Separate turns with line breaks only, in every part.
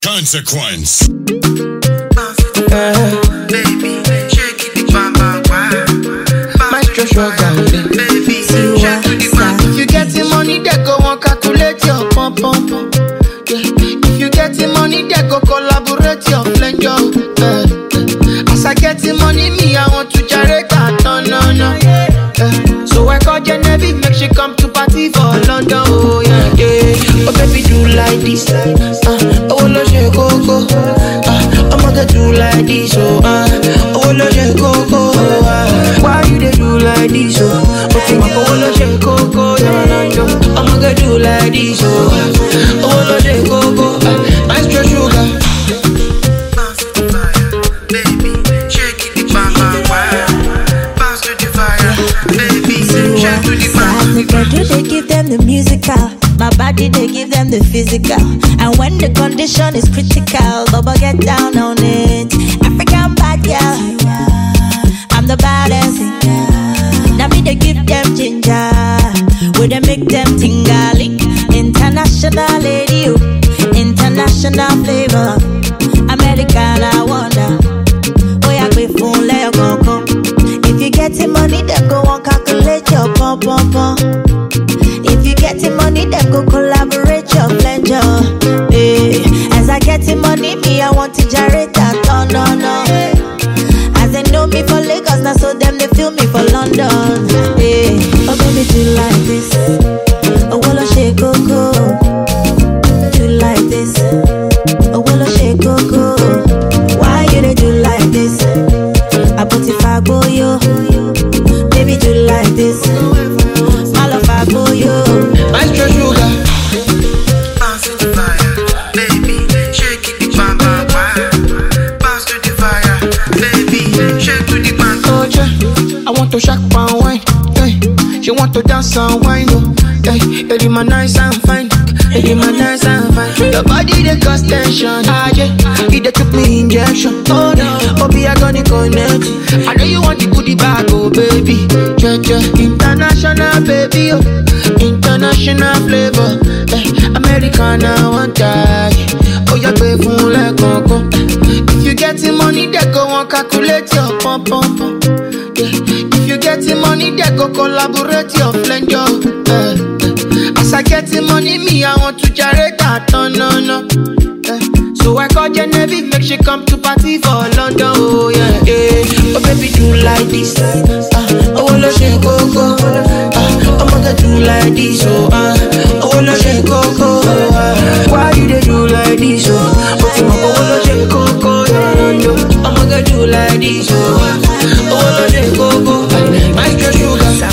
Consequence.
Baby, shake it, bam, bam, bam.
Maestro Sugar,
baby, shake it, bam.
if you get the money, they go and calculate your pump, pump, pump. Yeah. If you get the money, they go collaborate your flange. As I get the money, me, I want to generate that, no. So I call Genevieve, make she come to party for London, oh yeah, yeah. Oh baby, do like this, oh lo je go go, I'ma get do like this, oh lo je go go, why you dey do like this, okay, oh lo je go go, I'ma get do like this, oh lo je go go, Maestro Sugar.
They give them the musical, my body they give them the physical. And when the condition is critical, Bubba get down on it. African bad girl, I'm the baddest. Now me they give them ginger, where they make them tingling. International lady, international flavor, American I wonder. Oh yeah, we phone let you come. If you get the money, then go on calculate your pump, pump, pump. If you get the money, then go collaborate your flanger. Hey. As I get the money, me, I want to generate that, no. As they know me for Lagos, now so them, they feel me for London. Hey. Oh, baby, do like this. Oh, well, shake, go. Do like this. Oh, well, shake, go. Why you they do like this? I put if I go, yo. Baby, do like this. My love, I go, yo.
Maestro Sugar.
Bounce to the fire, baby, shake it, bam, bam, bam. Bounce to the fire, baby, shake to the bam.
Oh, yeah. I want to shack pan wine. Hey. She want to dance and wine. Oh. Hey. Lady, my nice and fine. Lady, my nice and fine. Your body, they cause tension. Ah, yeah. It they took me injection. Oh, no. Obi, I gonna connect. I know you want the goodie bag, oh, baby. Yeah. International, baby, oh. International flavor. Hey. American, I want that. Oh, you're payful like Coco. If you get the money, they go and calculate your pump, pump, pump. Yeah. If you get the money, they go collaborate your flanger. As I get the money, me, I want to generate that, no. So I call Genevieve, make she come to party for London, oh yeah, yeah. Oh baby, do like this, oh lo she go, I'ma get do like this, oh lo she go, why you they do like this, okay, oh lo she go, I'ma get do like this, oh lo she go, Maestro Sugar.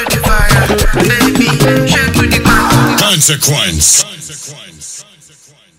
Consequence.